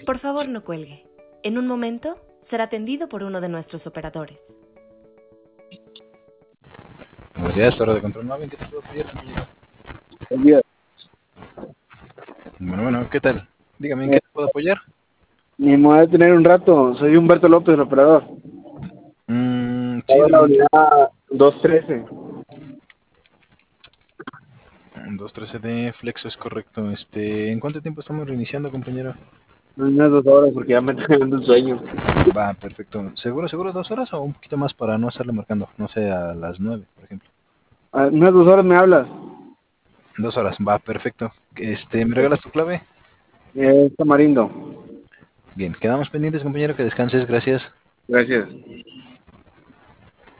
Por favor, no cuelgue. En un momento será atendido por uno de nuestros operadores. Buenos días, Torre de Control 9, ¿en qué te puedo apoyar, compañero? Buen día. Bueno, ¿qué tal? Dígame, ¿en qué te puedo apoyar? Me voy a tener un rato. Soy Humberto López, el operador. Sí, Estaba en la dígame. unidad 213. 213 de Flexo es correcto. ¿En cuánto tiempo estamos reiniciando, compañero? Unas 2 horas porque ya me está dando el sueño. Va, perfecto. ¿Seguro 2 horas o un poquito más para no estarle marcando? No sé, a las 9, por ejemplo. Unas 2 horas me hablas. 2 horas, va, perfecto. ¿Me regalas tu clave? Tamarindo. Bien, quedamos pendientes, compañero, que descanses, gracias. Gracias.